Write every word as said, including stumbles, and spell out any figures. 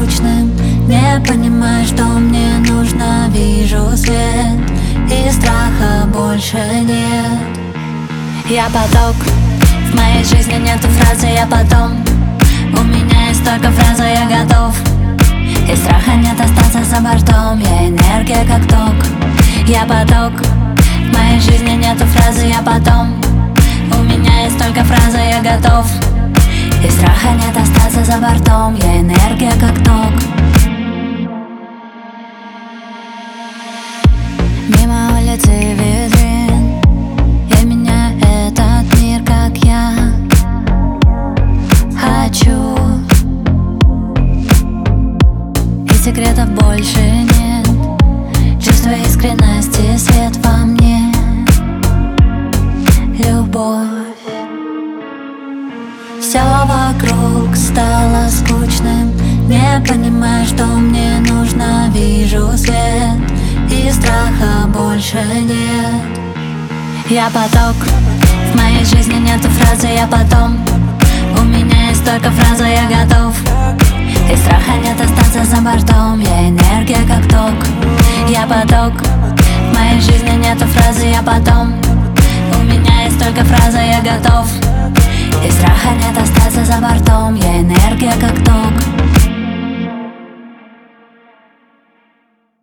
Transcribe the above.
скучным. Не понимаю, что мне нужно. Вижу свет, и страха больше нет. Я поток, в моей жизни нету фразы «я потом». У меня есть только фраза «я готов». И страха нет остаться за бортом. Я энергия как ток. Я поток, в моей жизни нету фразы «я потом». У меня есть только фраза «я готов». И страха нет остаться за бортом. Я энергия как ток. Мимо улицы витрин я меняю этот мир, как я хочу. И секретов больше нет. Чувство искренности, свет во мне, любовь. Все вокруг стало скучным. Не понимаю, что мне нужно. Вижу свет, и страха больше нет. Я поток, в моей жизни нету фразы «я потом». У меня есть только фраза «я готов». И страха нет остаться за бортом. Я энергия как ток. Я поток, в моей жизни нету фразы «я потом». У меня есть только фраза «я готов». И страха нет остаться за бортом. Я энергия